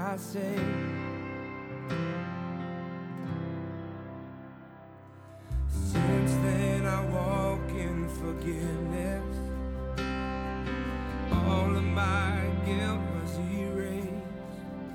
got saved. Since then I walk in forgiveness. All of my guilt was erased.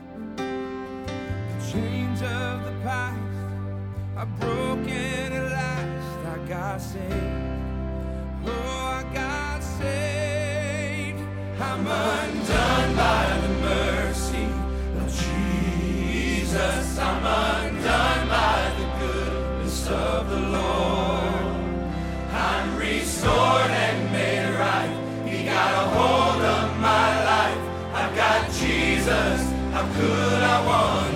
The chains of the past are broken at last. I got saved. Oh, I got saved. I'm undone by the mercy of Jesus. I'm undone by the goodness of the Lord. I'm restored and made right. He got a hold of my life. I've got Jesus. How could I want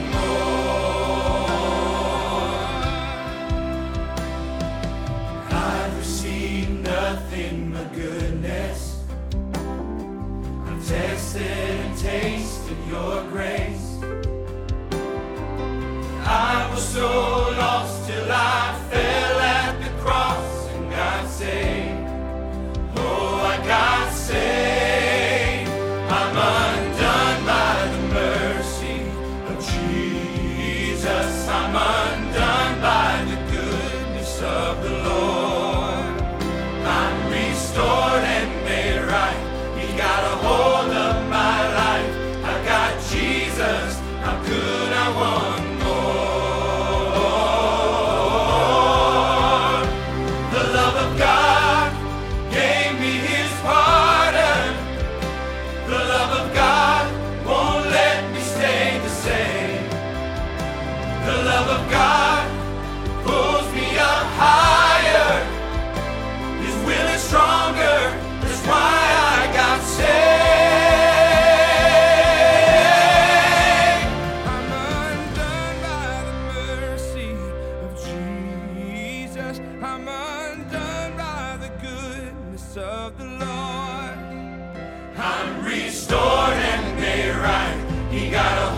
more? I've received nothing but goodness. I've tasted and tasted your grace. I was so lost till I fell at the cross and got saved. Oh, I got saved. I'm undone by the mercy of Jesus. I'm undone by the goodness of the Lord. I'm restored and made right. He got a hold of my life. I got Jesus. How could I want more? The love of God gave me his pardon. The love of God won't let me stay the same. The love of God pulls me up higher. His will is stronger. That's why I got saved. I'm undone by the mercy of Jesus. I'm undone by the goodness of the Lord. I'm restored and made right. He got a